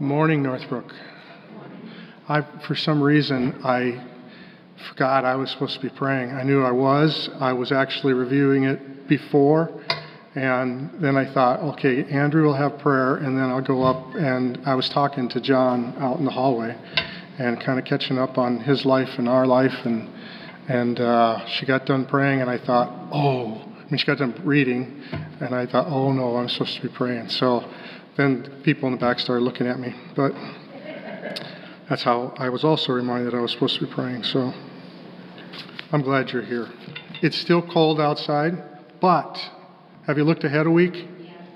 Morning, Northbrook. For some reason, I forgot I was supposed to be praying. I knew I was. I was actually reviewing it before, and then I thought, okay, Andrew will have prayer, and then I'll go up, and I was talking to John out in the hallway and kind of catching up on his life and our life, and she got done praying, and I thought, she got done reading, and I thought, oh no, I'm supposed to be praying. So then people in the back started looking at me, but that's how I was also reminded I was supposed to be praying. So I'm glad you're here. It's still cold outside, but have you looked ahead a week?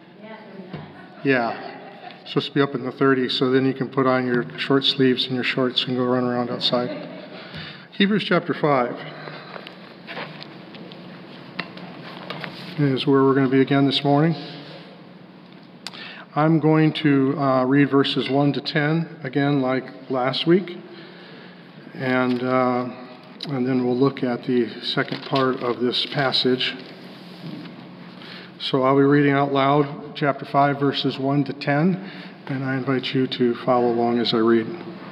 Yeah. It's supposed to be up in the 30s, so then you can put on your short sleeves and your shorts and go run around outside. Hebrews chapter 5 is where we're going to be again this morning. I'm going to read verses 1 to 10, again like last week, and then we'll look at the second part of this passage. So I'll be reading out loud chapter 5, verses 1 to 10, and I invite you to follow along as I read.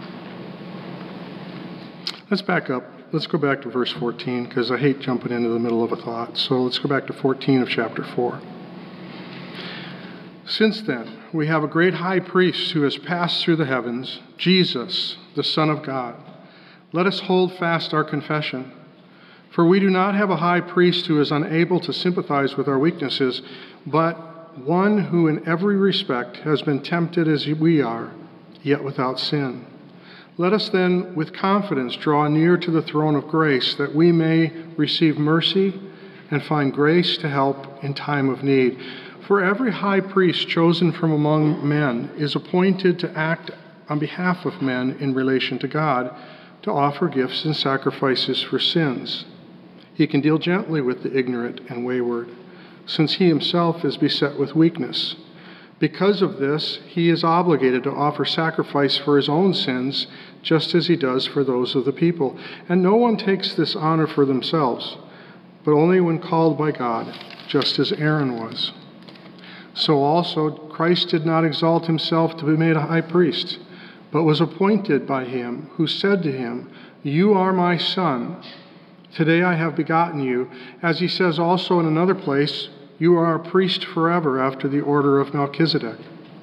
Let's back up. Let's go back to verse 14, because I hate jumping into the middle of a thought. So let's go back to 14 of chapter 4. Since then, we have a great high priest who has passed through the heavens, Jesus, the Son of God. Let us hold fast our confession. For we do not have a high priest who is unable to sympathize with our weaknesses, but one who in every respect has been tempted as we are, yet without sin. Let us then with confidence draw near to the throne of grace, that we may receive mercy and find grace to help in time of need. For every high priest chosen from among men is appointed to act on behalf of men in relation to God, to offer gifts and sacrifices for sins. He can deal gently with the ignorant and wayward, since he himself is beset with weakness. Because of this, he is obligated to offer sacrifice for his own sins, just as he does for those of the people. And no one takes this honor for themselves, but only when called by God, just as Aaron was. So also Christ did not exalt himself to be made a high priest, but was appointed by him who said to him, "You are my son. Today I have begotten you." As he says also in another place, "You are a priest forever after the order of Melchizedek."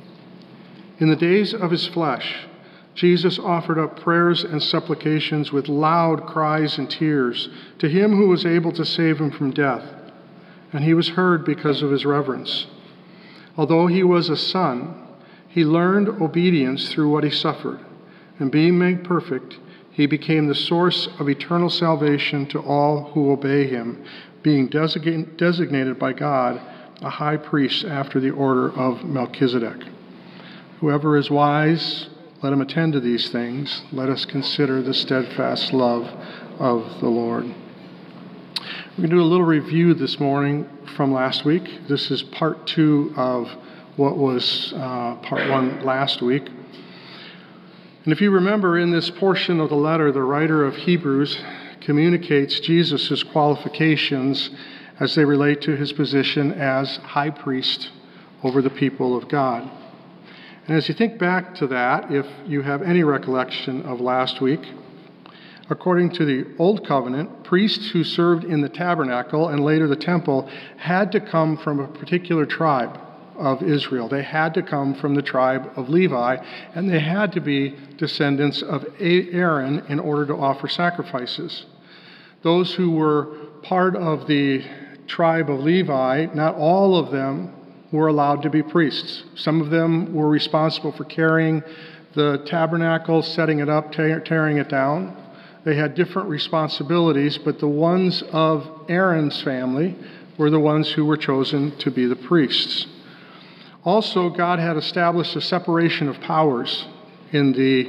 In the days of his flesh, Jesus offered up prayers and supplications with loud cries and tears to him who was able to save him from death, and he was heard because of his reverence. Although he was a son, he learned obedience through what he suffered, and being made perfect, he became the source of eternal salvation to all who obey him, being designated by God a high priest after the order of Melchizedek. Whoever is wise, let him attend to these things. Let us consider the steadfast love of the Lord. We're going to do a little review this morning from last week. This is part 2 of what was part 1 last week. And if you remember, in this portion of the letter, the writer of Hebrews communicates Jesus' qualifications as they relate to his position as high priest over the people of God. And as you think back to that, if you have any recollection of last week, according to the Old Covenant, priests who served in the tabernacle and later the temple had to come from a particular tribe of Israel. They had to come from the tribe of Levi, and they had to be descendants of Aaron in order to offer sacrifices. Those who were part of the tribe of Levi, not all of them were allowed to be priests. Some of them were responsible for carrying the tabernacle, setting it up, tearing it down. They had different responsibilities, but the ones of Aaron's family were the ones who were chosen to be the priests. Also, God had established a separation of powers in the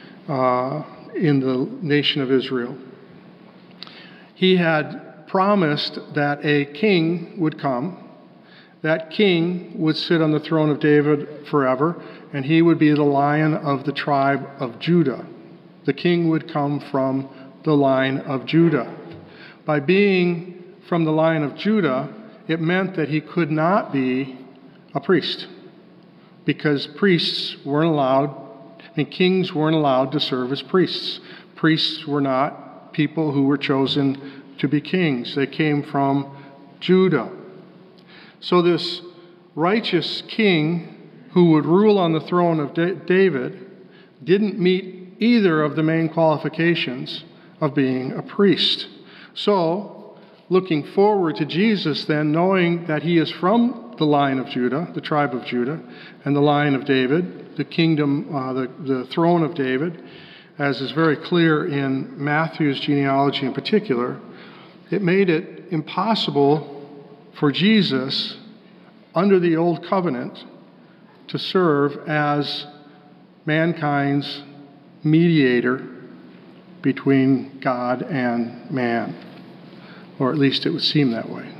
nation of Israel. He had promised that a king would come. That king would sit on the throne of David forever, and he would be the Lion of the tribe of Judah. The king would come from the line of Judah. By being from the line of Judah, it meant that he could not be a priest, because priests weren't allowed I mean, kings weren't allowed to serve as priests. Priests were not people who were chosen to be kings. They came from Judah. So this righteous king who would rule on the throne of David didn't meet either of the main qualifications of being a priest. So, looking forward to Jesus then, knowing that he is from the line of Judah, the tribe of Judah, and the line of David, the kingdom, the throne of David, as is very clear in Matthew's genealogy in particular, it made it impossible for Jesus, under the Old Covenant, to serve as mankind's mediator between God and man. Or at least it would seem that way.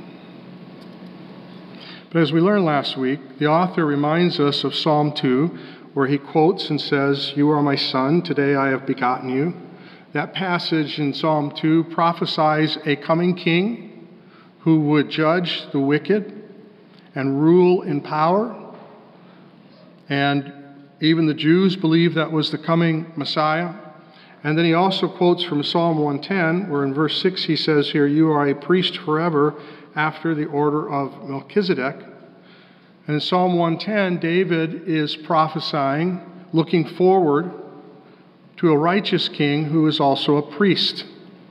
But as we learned last week, the author reminds us of Psalm 2, where he quotes and says, "You are my son, today I have begotten you." That passage in Psalm 2 prophesies a coming king who would judge the wicked and rule in power. And even the Jews believed that was the coming Messiah. And then he also quotes from Psalm 110, where in verse 6 he says here, "You are a priest forever after the order of Melchizedek." And in Psalm 110, David is prophesying, looking forward to a righteous king who is also a priest.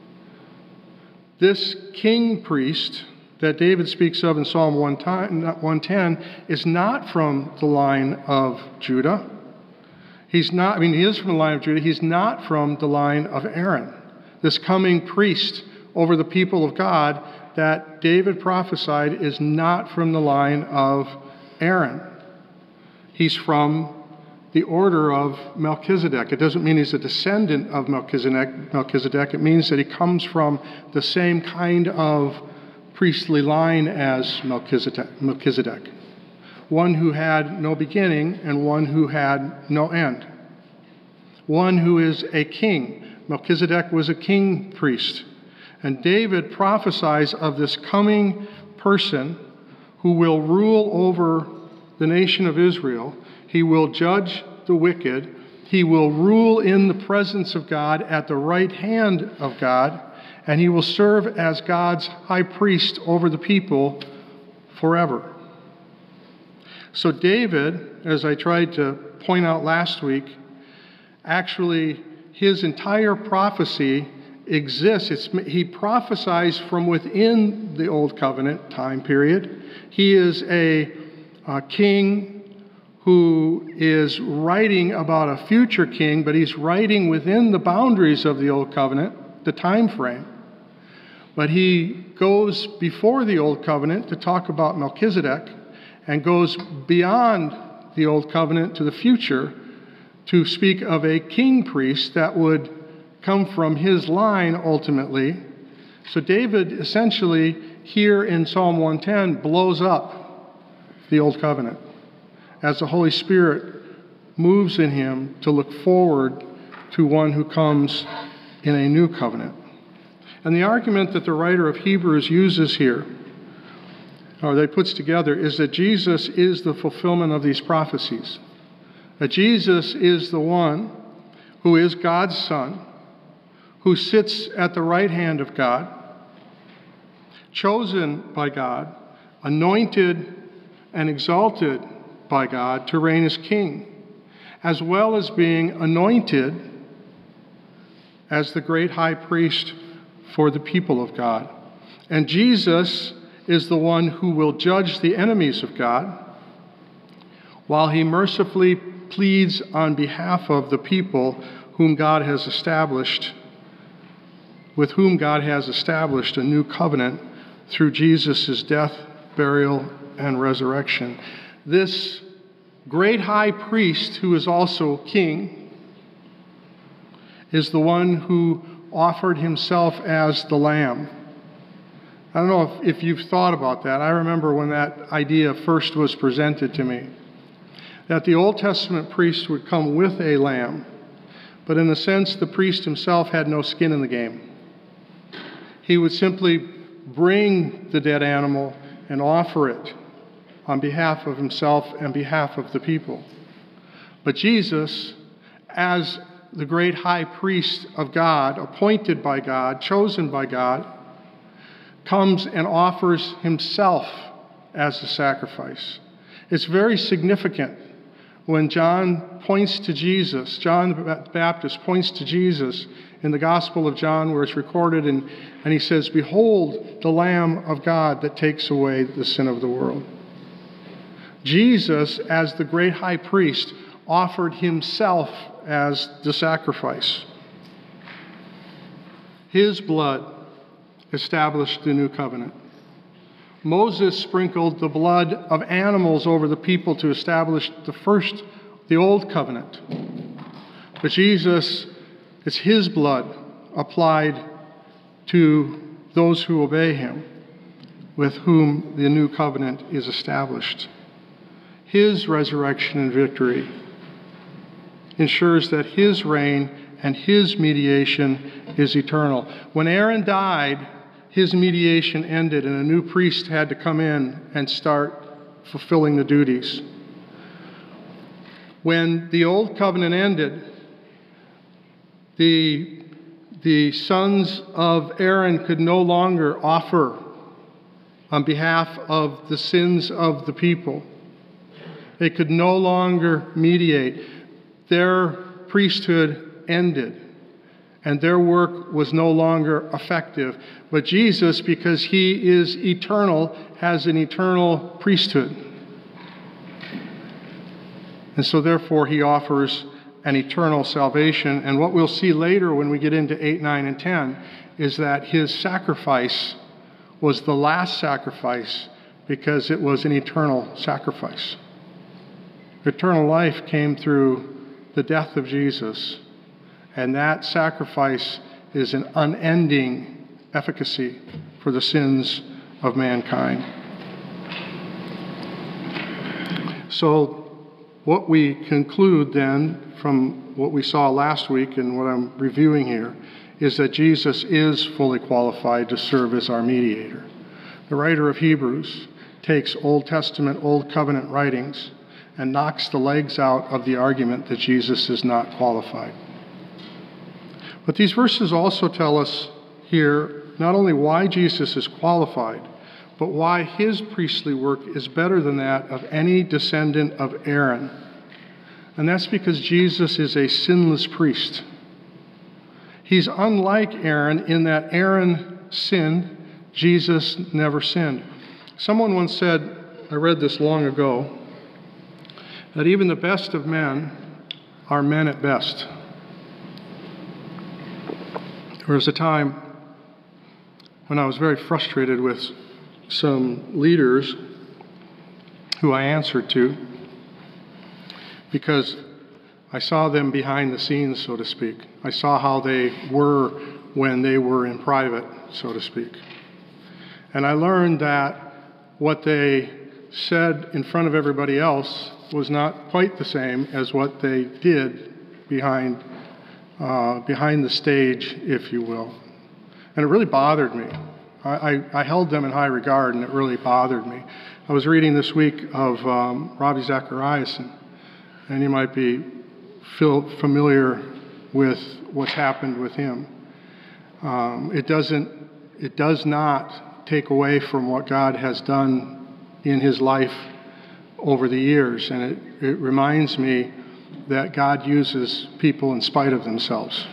This king-priest that David speaks of in Psalm 110 is not from the line of Judah. He is from the line of Judah. He's not from the line of Aaron. This coming priest over the people of God that David prophesied is not from the line of Aaron. He's from the order of Melchizedek. It doesn't mean he's a descendant of Melchizedek. It means that he comes from the same kind of priestly line as Melchizedek. One who had no beginning and one who had no end. One who is a king. Melchizedek was a king priest. And David prophesies of this coming person who will rule over the nation of Israel. He will judge the wicked. He will rule in the presence of God at the right hand of God. And he will serve as God's high priest over the people forever. So David, as I tried to point out last week, actually his entire prophecy exists. He prophesies from within the Old Covenant time period. He is a king who is writing about a future king, but he's writing within the boundaries of the Old Covenant, the time frame. But he goes before the Old Covenant to talk about Melchizedek, and goes beyond the Old Covenant to the future to speak of a king priest that would come from his line ultimately. So David essentially here in Psalm 110 blows up the Old Covenant as the Holy Spirit moves in him to look forward to one who comes in a new covenant. And the argument that the writer of Hebrews uses here, or that he puts together, is that Jesus is the fulfillment of these prophecies. That Jesus is the one who is God's Son, who sits at the right hand of God, chosen by God, anointed and exalted by God to reign as king, as well as being anointed as the great high priest for the people of God. And Jesus is the one who will judge the enemies of God, while he mercifully pleads on behalf of the people whom God has established, with whom God has established a new covenant through Jesus' death, burial, and resurrection. This great high priest, who is also king, is the one who offered himself as the lamb. I don't know if you've thought about that. I remember when that idea first was presented to me, that the Old Testament priest would come with a lamb, but in a sense, the priest himself had no skin in the game. He would simply bring the dead animal and offer it on behalf of himself and behalf of the people. But Jesus, as the great high priest of God, appointed by God, chosen by God, comes and offers himself as a sacrifice. It's very significant when John points to Jesus, John the Baptist points to Jesus in the Gospel of John, where it's recorded, and he says, "Behold the Lamb of God that takes away the sin of the world." Jesus, as the great high priest, offered himself as the sacrifice. His blood established the new covenant. Moses sprinkled the blood of animals over the people to establish the old covenant. But Jesus, it's his blood applied to those who obey him, with whom the new covenant is established. His resurrection and victory ensures that his reign and his mediation is eternal. When Aaron died, his mediation ended, and a new priest had to come in and start fulfilling the duties. When the old covenant ended, the sons of Aaron could no longer offer on behalf of the sins of the people. They could no longer mediate. Their priesthood ended, and their work was no longer effective. But Jesus, because he is eternal, has an eternal priesthood. And so therefore he offers an eternal salvation. And what we'll see later when we get into 8, 9, and 10 is that his sacrifice was the last sacrifice because it was an eternal sacrifice. Eternal life came through the death of Jesus, and that sacrifice is an unending efficacy for the sins of mankind. So what we conclude then from what we saw last week and what I'm reviewing here is that Jesus is fully qualified to serve as our mediator. The writer of Hebrews takes Old Testament, Old Covenant writings and knocks the legs out of the argument that Jesus is not qualified. But these verses also tell us here not only why Jesus is qualified, but why his priestly work is better than that of any descendant of Aaron. And that's because Jesus is a sinless priest. He's unlike Aaron in that Aaron sinned, Jesus never sinned. Someone once said, I read this long ago, that even the best of men are men at best. There was a time when I was very frustrated with some leaders who I answered to because I saw them behind the scenes, so to speak. I saw how they were when they were in private, so to speak. And I learned that what they said in front of everybody else was not quite the same as what they did behind the stage, if you will. And it really bothered me. I held them in high regard, and it really bothered me. I was reading this week of Ravi Zachariason, and you might be familiar with what's happened with him. It does not take away from what God has done in his life over the years, and it reminds me that God uses people in spite of themselves.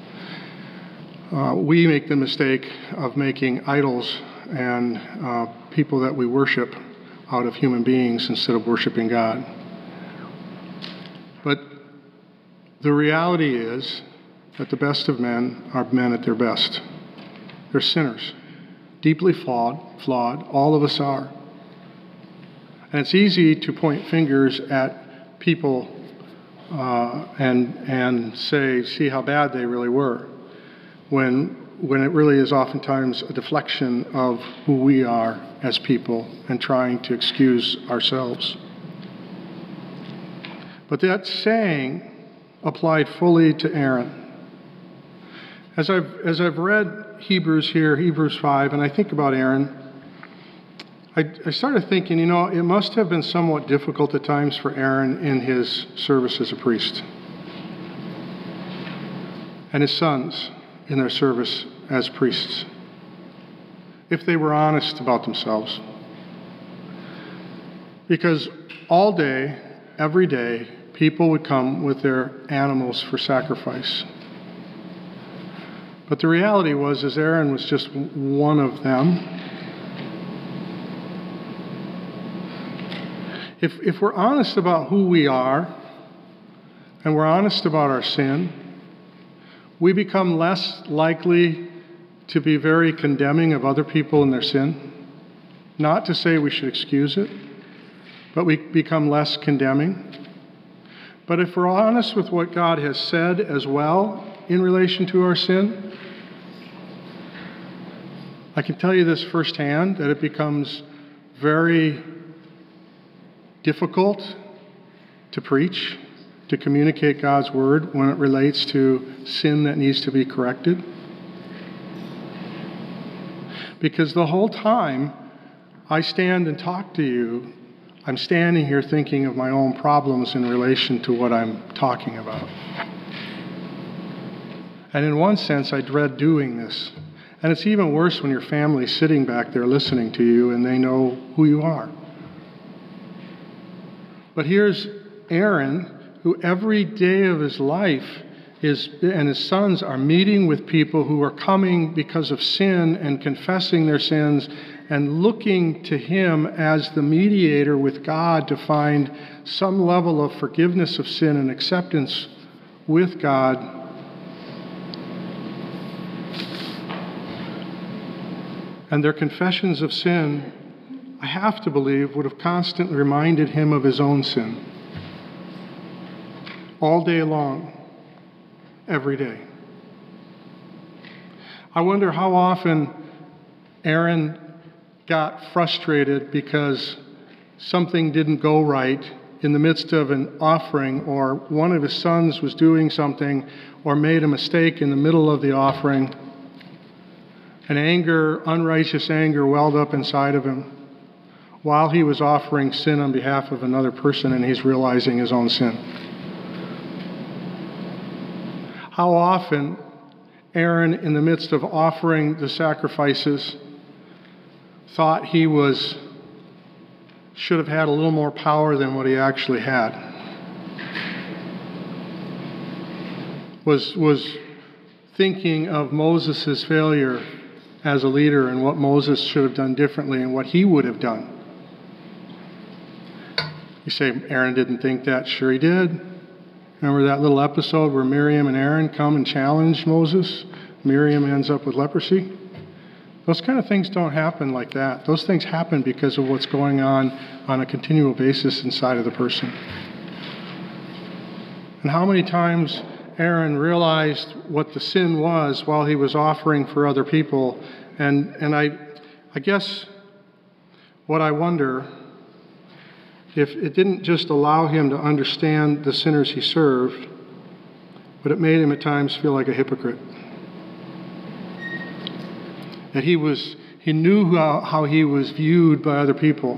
We make the mistake of making idols and people that we worship out of human beings instead of worshiping God. But the reality is that the best of men are men at their best. They're sinners, deeply flawed, all of us are. And it's easy to point fingers at people and say, see how bad they really were, when it really is oftentimes a deflection of who we are as people and trying to excuse ourselves. But that saying applied fully to Aaron. As I've read Hebrews here, Hebrews 5, and I think about Aaron, I started thinking, it must have been somewhat difficult at times for Aaron in his service as a priest. and his sons in their service as priests, if they were honest about themselves. Because all day, every day, people would come with their animals for sacrifice. But the reality was, is Aaron was just one of them. If we're honest about who we are, and we're honest about our sin, we become less likely to be very condemning of other people in their sin. Not to say we should excuse it, but we become less condemning. But if we're honest with what God has said as well in relation to our sin, I can tell you this firsthand, that it becomes very difficult to preach, to communicate God's word when it relates to sin that needs to be corrected. Because the whole time I stand and talk to you, I'm standing here thinking of my own problems in relation to what I'm talking about. And in one sense, I dread doing this. And it's even worse when your family's sitting back there listening to you and they know who you are. But here's Aaron, who every day of his life and his sons are meeting with people who are coming because of sin and confessing their sins and looking to him as the mediator with God to find some level of forgiveness of sin and acceptance with God. And their confessions of sin, I have to believe, would have constantly reminded him of his own sin. All day long, every day. I wonder how often Aaron got frustrated because something didn't go right in the midst of an offering, or one of his sons was doing something or made a mistake in the middle of the offering. An anger, unrighteous anger, welled up inside of him while he was offering sin on behalf of another person, and he's realizing his own sin. How often Aaron, in the midst of offering the sacrifices, thought he should have had a little more power than what he actually had. Was thinking of Moses' failure as a leader and what Moses should have done differently and what he would have done. You say, Aaron didn't think that. Sure he did. Remember that little episode where Miriam and Aaron come and challenge Moses? Miriam ends up with leprosy. Those kind of things don't happen like that. Those things happen because of what's going on a continual basis inside of the person. And how many times Aaron realized what the sin was while he was offering for other people. And I guess what I wonder, if it didn't just allow him to understand the sinners he served, but it made him at times feel like a hypocrite. That he knew how he was viewed by other people,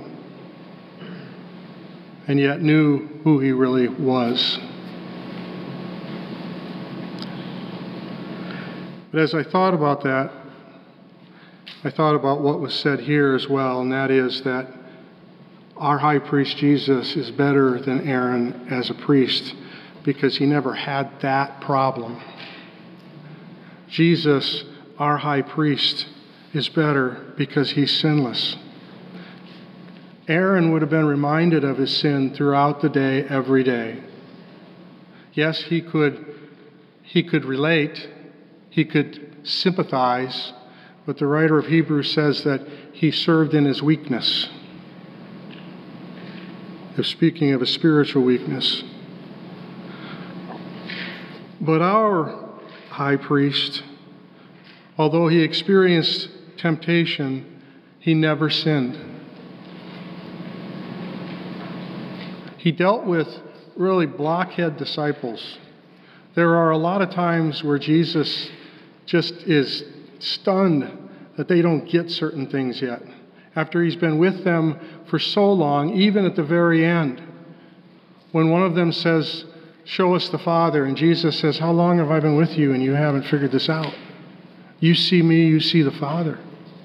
and yet knew who he really was. But as I thought about that, I thought about what was said here as well, and that is that our high priest Jesus is better than Aaron as a priest because he never had that problem. Jesus, our high priest, is better because he's sinless. Aaron would have been reminded of his sin throughout the day, every day. Yes, he could relate, he could sympathize, but the writer of Hebrews says that he served in his weakness. If speaking of a spiritual weakness. But our high priest, although he experienced temptation, he never sinned. He dealt with really blockhead disciples. There are a lot of times where Jesus just is stunned that they don't get certain things yet. After he's been with them for so long, even at the very end, when one of them says, show us the Father. And Jesus says, how long have I been with you and you haven't figured this out? You see me, you see the Father.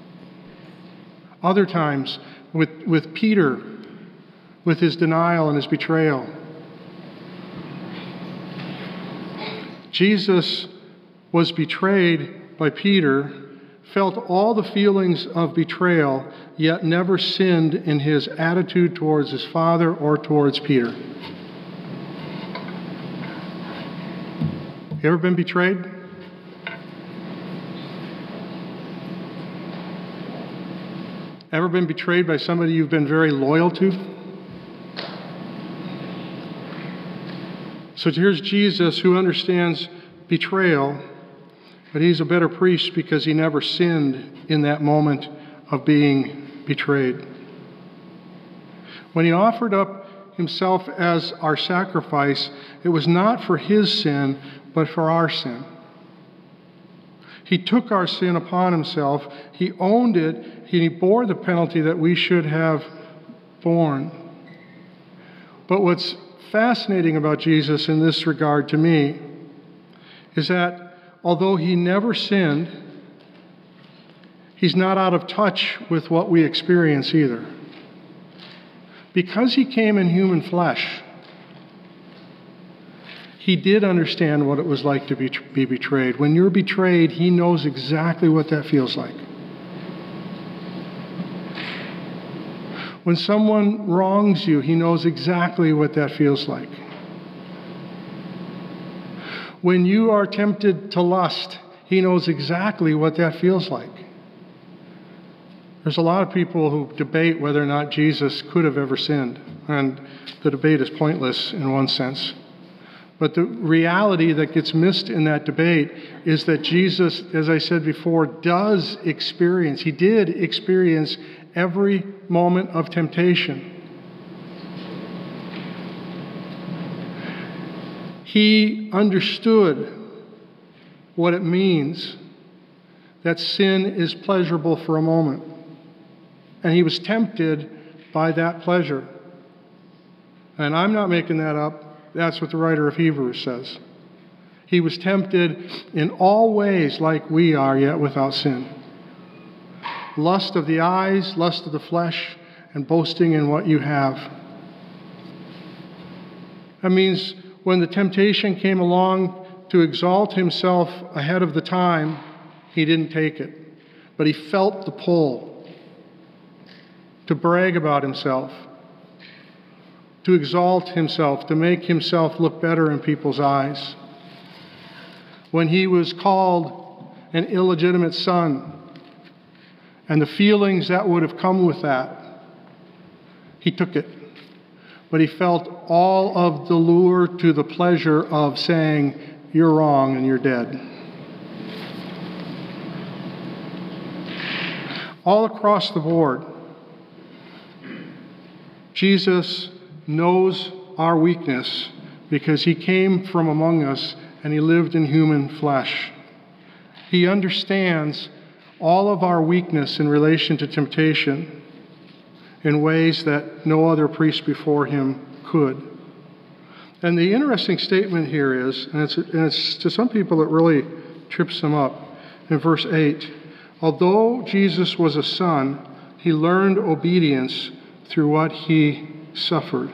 Other times, with Peter, with his denial and his betrayal, Jesus was betrayed by Peter, felt all the feelings of betrayal, yet never sinned in his attitude towards his Father or towards Peter. You ever been betrayed? Ever been betrayed by somebody you've been very loyal to? So here's Jesus, who understands betrayal, but he's a better priest because he never sinned in that moment of being betrayed. When he offered up himself as our sacrifice, it was not for his sin, but for our sin. He took our sin upon himself. He owned it. He bore the penalty that we should have borne. But what's fascinating about Jesus in this regard to me is that although he never sinned, he's not out of touch with what we experience either. Because he came in human flesh, he did understand what it was like to be betrayed. When you're betrayed, he knows exactly what that feels like. When someone wrongs you, he knows exactly what that feels like. When you are tempted to lust, he knows exactly what that feels like. There's a lot of people who debate whether or not Jesus could have ever sinned, and the debate is pointless in one sense. But the reality that gets missed in that debate is that Jesus, as I said before, he did experience every moment of temptation. He understood what it means that sin is pleasurable for a moment. And he was tempted by that pleasure. And I'm not making that up. That's what the writer of Hebrews says. He was tempted in all ways like we are, yet without sin. Lust of the eyes, lust of the flesh, and boasting in what you have. That means when the temptation came along to exalt himself ahead of the time, he didn't take it. But he felt the pull to brag about himself, to exalt himself, to make himself look better in people's eyes. When he was called an illegitimate son, and the feelings that would have come with that, he took it. But he felt all of the lure to the pleasure of saying, you're wrong and you're dead. All across the board, Jesus knows our weakness because he came from among us and he lived in human flesh. He understands all of our weakness in relation to temptation in ways that no other priest before him could. And the interesting statement here is, and it's to some people it really trips them up, in verse 8, although Jesus was a son, he learned obedience through what he suffered.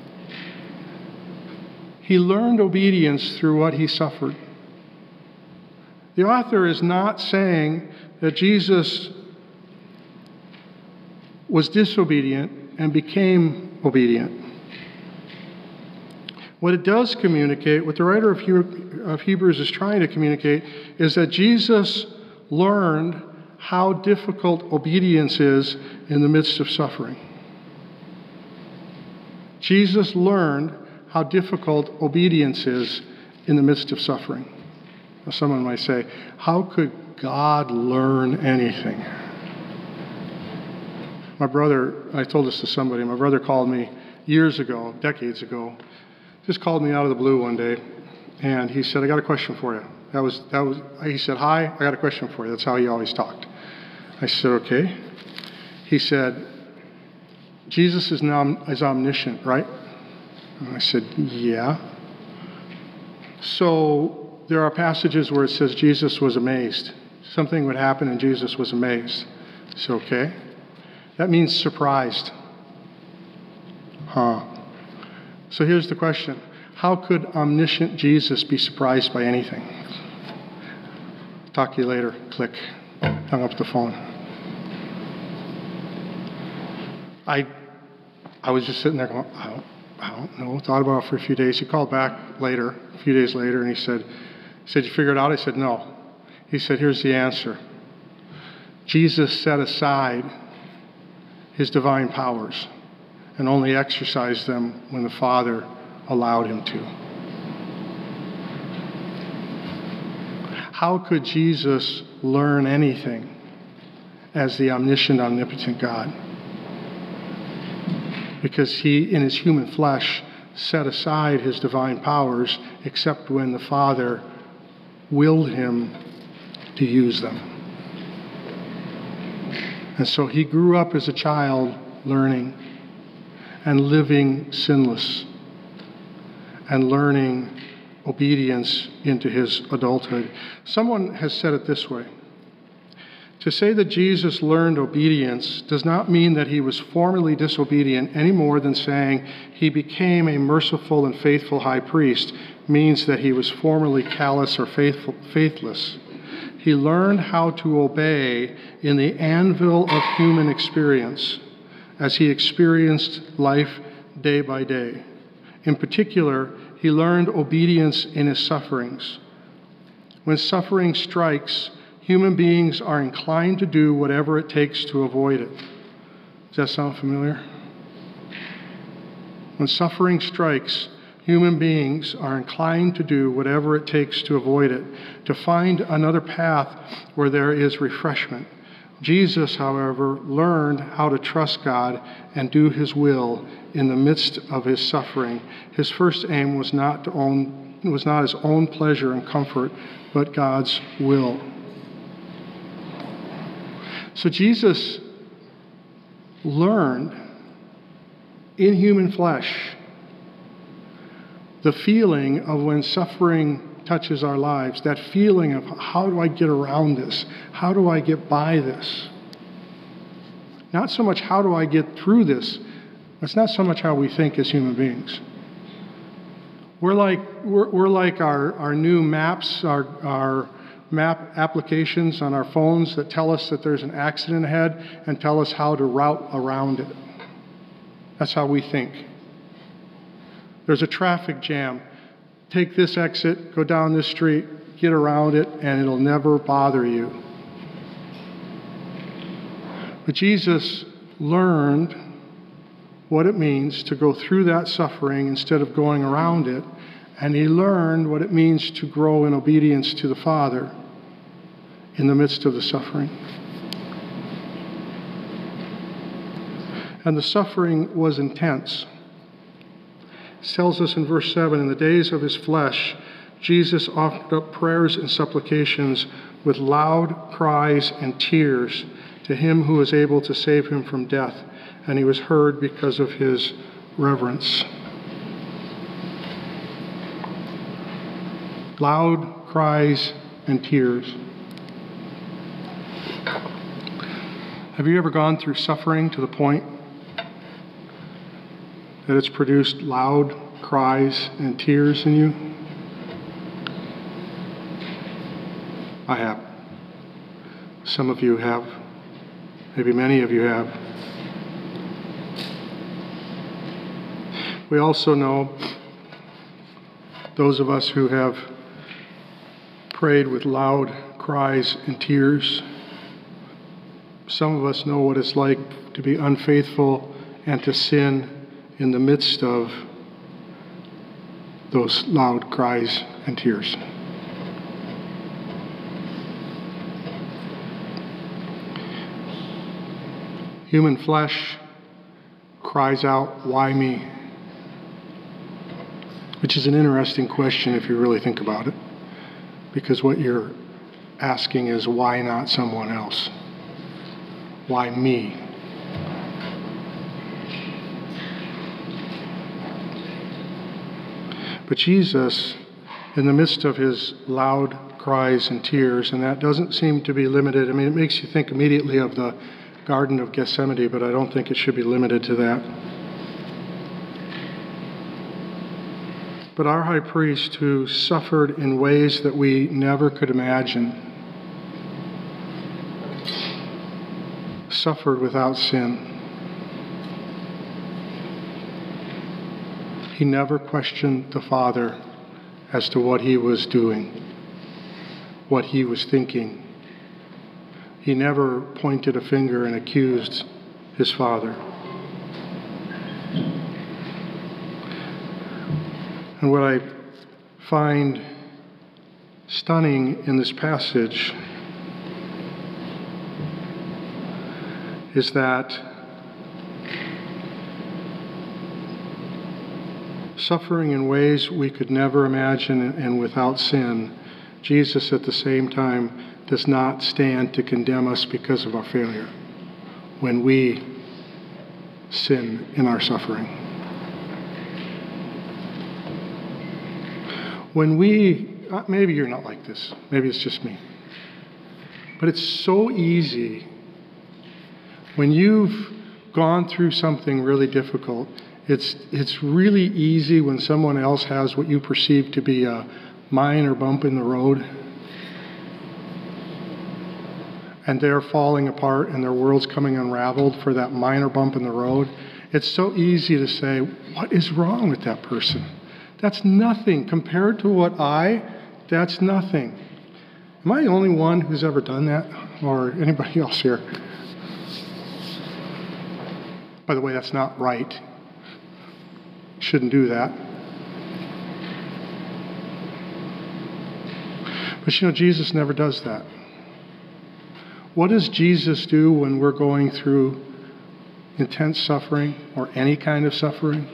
He learned obedience through what he suffered. The author is not saying that Jesus was disobedient and became obedient. What it does communicate, what the writer of Hebrews is trying to communicate, is that Jesus learned how difficult obedience is in the midst of suffering. Jesus learned how difficult obedience is in the midst of suffering. Now, someone might say, how could God learn anything? My brother, I told this to somebody, my brother called me years ago, decades ago, just called me out of the blue one day, and he said, I got a question for you. He said, hi, I got a question for you. That's how he always talked. I said, okay. He said, Jesus is omniscient, right? And I said, yeah. So there are passages where it says Jesus was amazed. Something would happen and Jesus was amazed. So, okay. That means surprised. So here's the question. How could omniscient Jesus be surprised by anything? Talk to you later. Click. Hung up the phone. I was just sitting there going, I don't know. Thought about it for a few days. He called back later, a few days later, and he said, you figured it out? I said, no. He said, here's the answer. Jesus set aside his divine powers and only exercised them when the Father allowed him to. How could Jesus learn anything as the omniscient, omnipotent God? Because he, in his human flesh, set aside his divine powers except when the Father willed him to use them. And so he grew up as a child learning and living sinless and learning obedience into his adulthood. Someone has said it this way. To say that Jesus learned obedience does not mean that he was formally disobedient any more than saying he became a merciful and faithful high priest means that he was formally callous or faithless. He learned how to obey in the anvil of human experience as he experienced life day by day. In particular, he learned obedience in his sufferings. When suffering strikes, human beings are inclined to do whatever it takes to avoid it. Does that sound familiar? When suffering strikes, human beings are inclined to do whatever it takes to avoid it, to find another path where there is refreshment. Jesus, however, learned how to trust God and do his will in the midst of his suffering. His first aim was not his own pleasure and comfort, but God's will. So Jesus learned in human flesh the feeling of when suffering touches our lives, that feeling of how do I get around this? How do I get by this? Not so much how do I get through this. That's not so much how we think as human beings. We're like our new maps, our map applications on our phones that tell us that there's an accident ahead and tell us how to route around it. That's how we think. There's a traffic jam. Take this exit, go down this street, get around it, and it'll never bother you. But Jesus learned what it means to go through that suffering instead of going around it, and he learned what it means to grow in obedience to the Father in the midst of the suffering. And the suffering was intense. It tells us in verse 7, in the days of his flesh, Jesus offered up prayers and supplications with loud cries and tears to him who was able to save him from death, and he was heard because of his reverence. Loud cries and tears. Have you ever gone through suffering to the point that it's produced loud cries and tears in you? I have. Some of you have. Maybe many of you have. We also know, those of us who have prayed with loud cries and tears, some of us know what it's like to be unfaithful and to sin in the midst of those loud cries and tears. Human flesh cries out, "Why me?" Which is an interesting question if you really think about it, because what you're asking is, why not someone else? Why me? But Jesus, in the midst of his loud cries and tears, and that doesn't seem to be limited. I mean, it makes you think immediately of the Garden of Gethsemane, but I don't think it should be limited to that. But our high priest, who suffered in ways that we never could imagine, suffered without sin. He never questioned the Father as to what he was doing, what he was thinking. He never pointed a finger and accused his Father. And what I find stunning in this passage is that suffering in ways we could never imagine and without sin, Jesus at the same time does not stand to condemn us because of our failure when we sin in our suffering. When we, maybe you're not like this, maybe it's just me, but it's so easy when you've gone through something really difficult. It's really easy when someone else has what you perceive to be a minor bump in the road, and they're falling apart and their world's coming unraveled for that minor bump in the road. It's so easy to say, what is wrong with that person? That's nothing. Compared to that's nothing. Am I the only one who's ever done that? Or anybody else here? By the way, that's not right. Shouldn't do that. But Jesus never does that. What does Jesus do when we're going through intense suffering or any kind of suffering?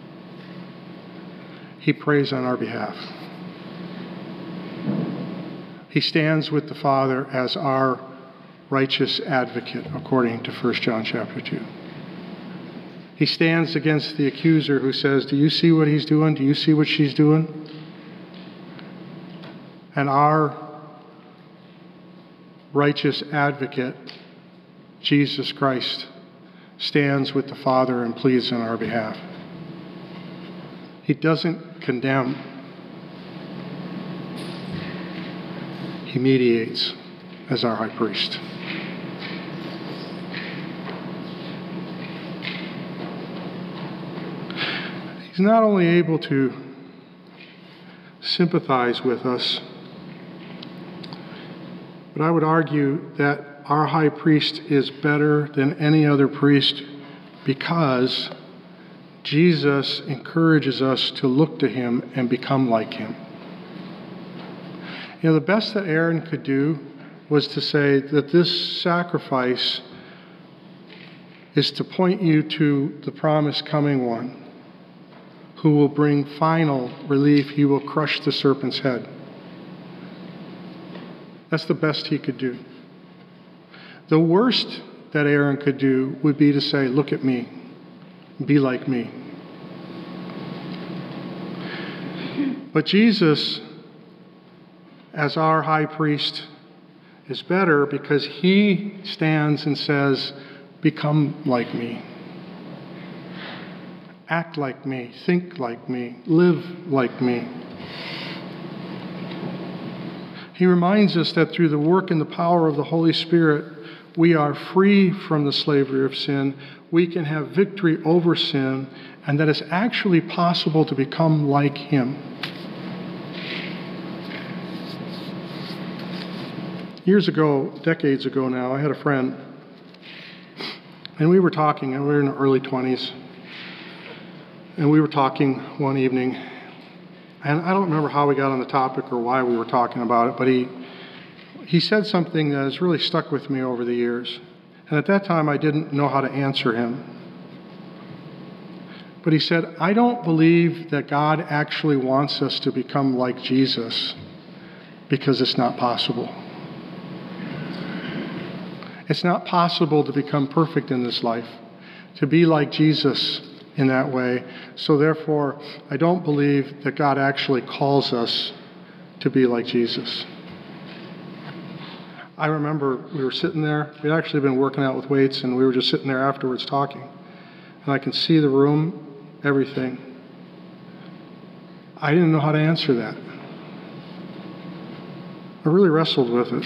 He prays on our behalf. He stands with the Father as our righteous advocate, according to 1 John chapter 2. He stands against the accuser who says, do you see what he's doing? Do you see what she's doing? And our righteous advocate, Jesus Christ, stands with the Father and pleads on our behalf. He doesn't condemn. He mediates as our high priest. He's not only able to sympathize with us, but I would argue that our high priest is better than any other priest because Jesus encourages us to look to him and become like him. The best that Aaron could do was to say that this sacrifice is to point you to the promised coming one, who will bring final relief. He will crush the serpent's head. That's the best he could do. The worst that Aaron could do would be to say, look at me, be like me. But Jesus, as our high priest, is better because he stands and says, become like me. Act like me, think like me, live like me. He reminds us that through the work and the power of the Holy Spirit, we are free from the slavery of sin. We can have victory over sin, and that it's actually possible to become like him. Years ago, decades ago now, I had a friend, and we were talking, and we were in our early 20s. And we were talking one evening, and I don't remember how we got on the topic or why we were talking about it, but he said something that has really stuck with me over the years. And at that time, I didn't know how to answer him. But he said, I don't believe that God actually wants us to become like Jesus because it's not possible. It's not possible to become perfect in this life, to be like Jesus in that way. So therefore, I don't believe that God actually calls us to be like Jesus. I remember we were sitting there. We'd actually been working out with weights, and we were just sitting there afterwards talking. And I can see the room, everything. I didn't know how to answer that. I really wrestled with it.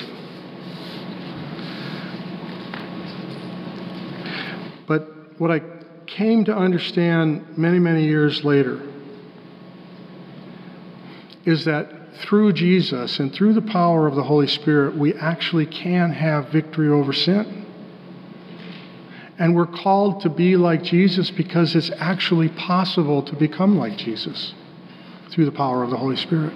But what I came to understand many, many years later is that through Jesus and through the power of the Holy Spirit, we actually can have victory over sin. And we're called to be like Jesus because it's actually possible to become like Jesus through the power of the Holy Spirit.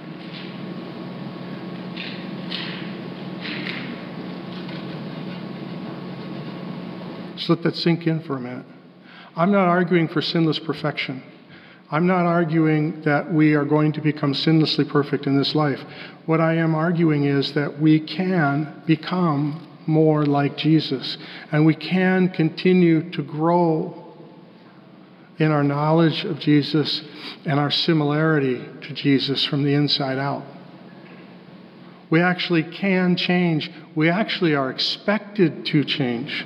Just let that sink in for a minute. I'm not arguing for sinless perfection. I'm not arguing that we are going to become sinlessly perfect in this life. What I am arguing is that we can become more like Jesus, and we can continue to grow in our knowledge of Jesus and our similarity to Jesus from the inside out. We actually can change. We actually are expected to change.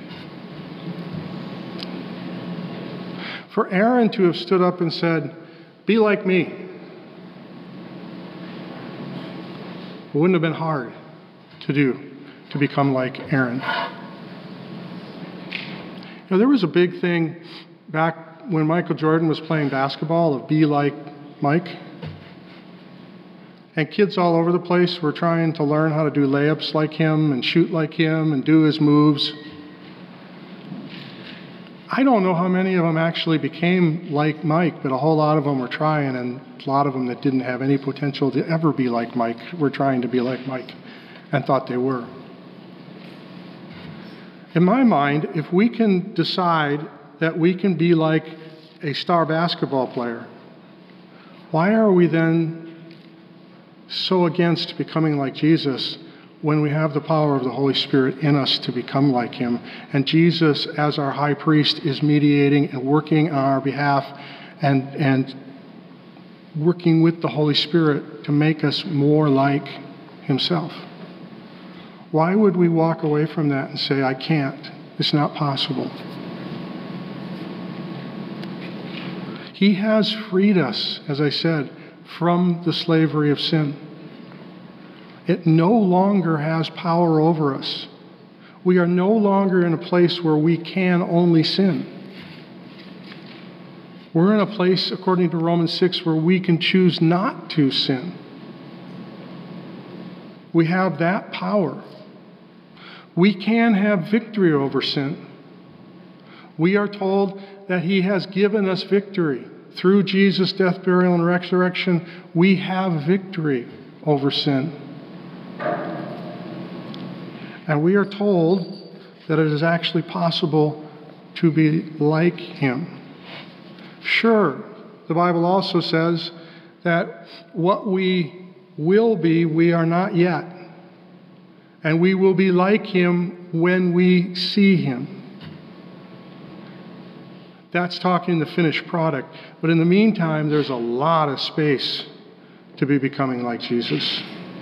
For Aaron to have stood up and said, "Be like me," it wouldn't have been hard to do, to become like Aaron. There was a big thing back when Michael Jordan was playing basketball of be like Mike. And kids all over the place were trying to learn how to do layups like him and shoot like him and do his moves. I don't know how many of them actually became like Mike, but a whole lot of them were trying, and a lot of them that didn't have any potential to ever be like Mike were trying to be like Mike and thought they were. In my mind, if we can decide that we can be like a star basketball player, why are we then so against becoming like Jesus when we have the power of the Holy Spirit in us to become like him? And Jesus, as our high priest, is mediating and working on our behalf and working with the Holy Spirit to make us more like himself. Why would we walk away from that and say, I can't, it's not possible? He has freed us, as I said, from the slavery of sin. It no longer has power over us. We are no longer in a place where we can only sin. We're in a place, according to Romans 6, where we can choose not to sin. We have that power. We can have victory over sin. We are told that he has given us victory. Through Jesus' death, burial, and resurrection, we have victory over sin. And we are told that it is actually possible to be like him. Sure, the Bible also says that what we will be, we are not yet. And we will be like him when we see him. That's talking the finished product. But in the meantime, there's a lot of space to be becoming like Jesus.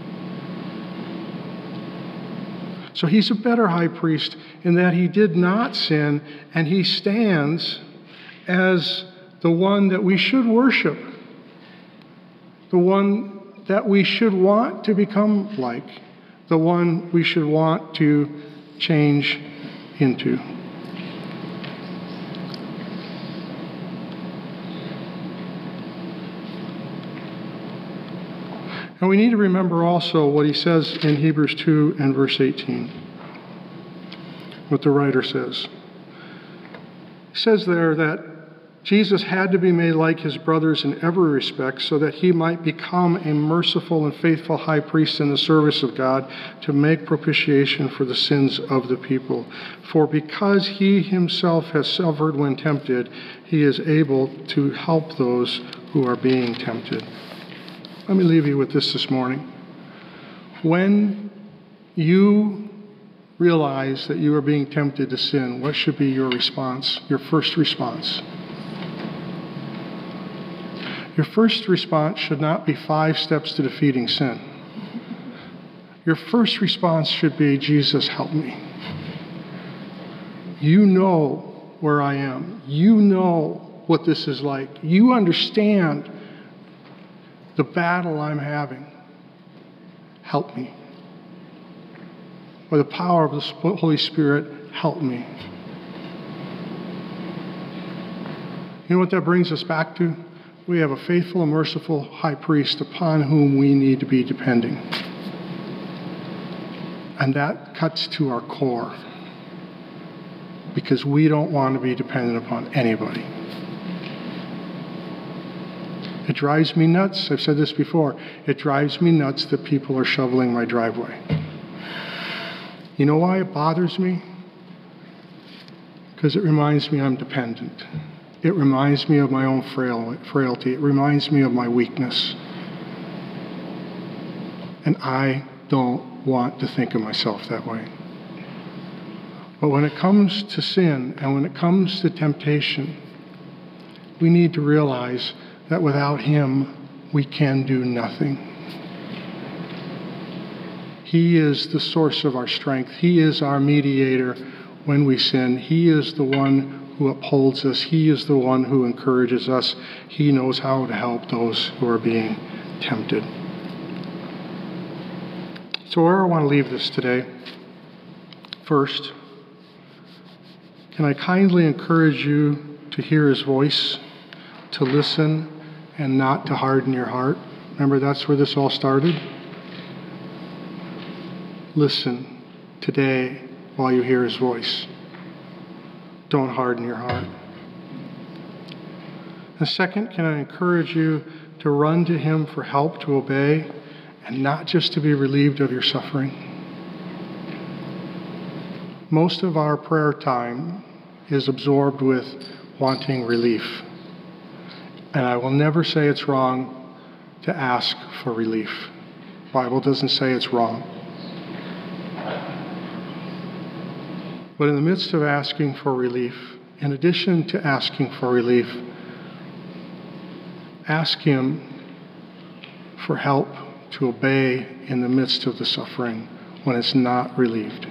So he's a better high priest in that he did not sin, and he stands as the one that we should worship, the one that we should want to become like, the one we should want to change into. And we need to remember also what he says in Hebrews 2 and verse 18, what the writer says. He says there that Jesus had to be made like his brothers in every respect so that he might become a merciful and faithful high priest in the service of God to make propitiation for the sins of the people. For because he himself has suffered when tempted, he is able to help those who are being tempted. Let me leave you with this morning. When you realize that you are being tempted to sin, what should be your response, your first response? Your first response should not be 5 steps to defeating sin. your first response should be, Jesus, help me. You know where I am. You know what this is like. You understand the battle I'm having. Help me. By the power of the Holy Spirit, help me. You know what that brings us back to? We have a faithful and merciful high priest upon whom we need to be depending. And that cuts to our core, because we don't want to be dependent upon anybody. It drives me nuts. I've said this before. It drives me nuts that people are shoveling my driveway. You know why it bothers me? Because it reminds me I'm dependent. It reminds me of my own frailty. It reminds me of my weakness. And I don't want to think of myself that way. But when it comes to sin and when it comes to temptation, we need to realize that without Him, we can do nothing. He is the source of our strength. He is our mediator when we sin. He is the one who upholds us. He is the one who encourages us. He knows how to help those who are being tempted. So where I want to leave this today, first, can I kindly encourage you to hear His voice, to listen, and not to harden your heart? Remember, that's where this all started. Listen today while you hear His voice. Don't harden your heart. And second, can I encourage you to run to Him for help to obey and not just to be relieved of your suffering? Most of our prayer time is absorbed with wanting relief. And I will never say it's wrong to ask for relief. The Bible doesn't say it's wrong. But in the midst of asking for relief, in addition to asking for relief, ask Him for help to obey in the midst of the suffering when it's not relieved.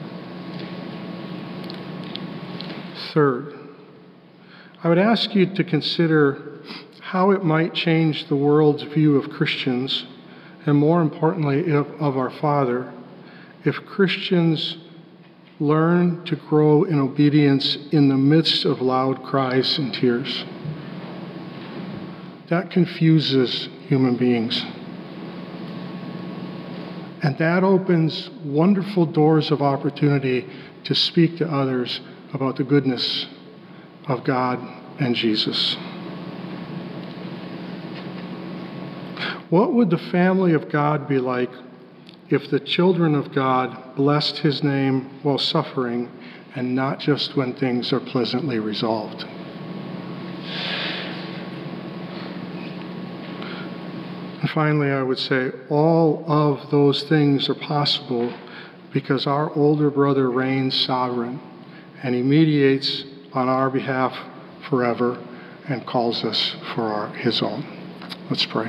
Third, I would ask you to consider how it might change the world's view of Christians, and more importantly, of our Father, if Christians learn to grow in obedience in the midst of loud cries and tears. That confuses human beings. And that opens wonderful doors of opportunity to speak to others about the goodness of God and Jesus. What would the family of God be like if the children of God blessed His name while suffering and not just when things are pleasantly resolved? And finally, I would say all of those things are possible because our older brother reigns sovereign, and He mediates on our behalf forever and calls us for His own. Let's pray.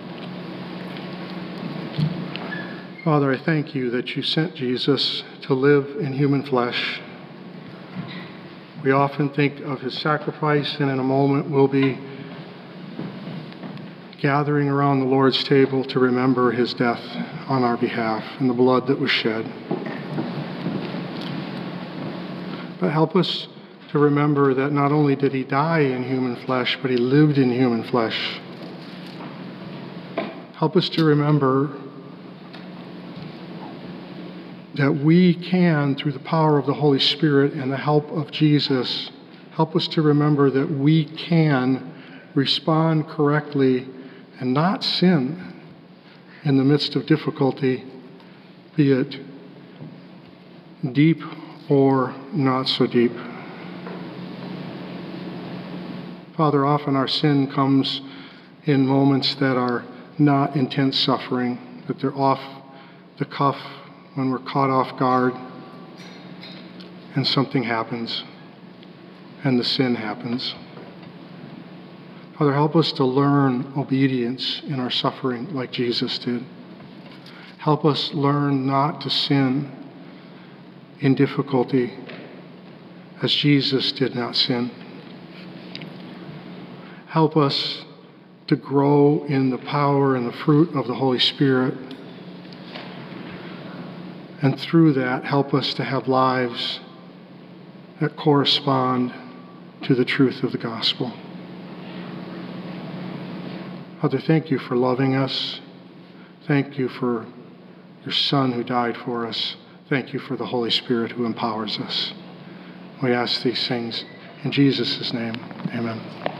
Father, I thank You that You sent Jesus to live in human flesh. We often think of His sacrifice, and in a moment we'll be gathering around the Lord's table to remember His death on our behalf and the blood that was shed. But help us to remember that not only did He die in human flesh, but He lived in human flesh. Help us to remember that we can, through the power of the Holy Spirit and the help of Jesus, help us to remember that we can respond correctly and not sin in the midst of difficulty, be it deep or not so deep. Father, often our sin comes in moments that are not intense suffering, that they're off the cuff, when we're caught off guard and something happens and the sin happens. Father, help us to learn obedience in our suffering like Jesus did. Help us learn not to sin in difficulty as Jesus did not sin. Help us to grow in the power and the fruit of the Holy Spirit. And through that, help us to have lives that correspond to the truth of the gospel. Father, thank you for loving us. Thank you for your Son who died for us. Thank you for the Holy Spirit who empowers us. We ask these things in Jesus' name. Amen.